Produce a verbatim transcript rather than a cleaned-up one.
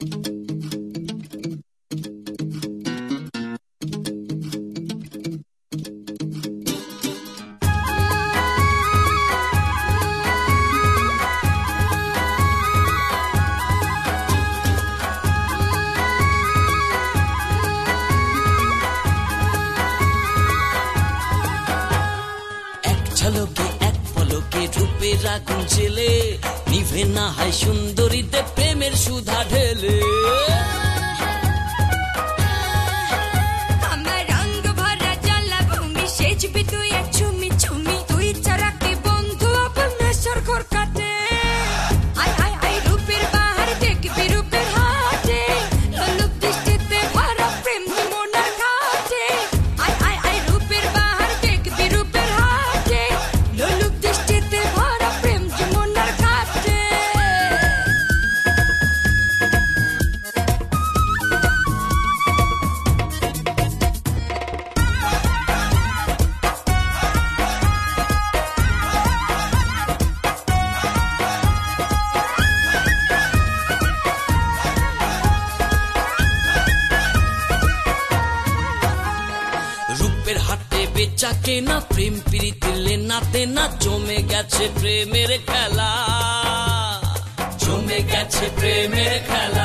ঝলকে এক পলকে রূপের আগুন জ্বেলে নিভে না হয় সুন্দরীতে প্রেমের সুধা ঢেলে। আমার রঙ ভরা জলাভূমি সেজবি তুই এক ছুমি ছুমি, তুই চারাকে বন্ধু আপন নেশার ঘর কাটে। আয় আয় আয় রূপের বাহার দেখবি রূপের হাটে, লোলুপ দৃষ্টিতে ভরা প্রেম মনের ঘাটে। আয় আয় আয় রূপের বাহার দেখবি রূপের হাটে, লোলুপ দৃষ্টিতে ভরা প্রেম মনের ঘাটে। রূপের হাটে বেচা কেনা প্রেম প্রীতি লেনাতে না জমে গেছে প্রেমের খেলা, জমে গেছে প্রেমের খেলা।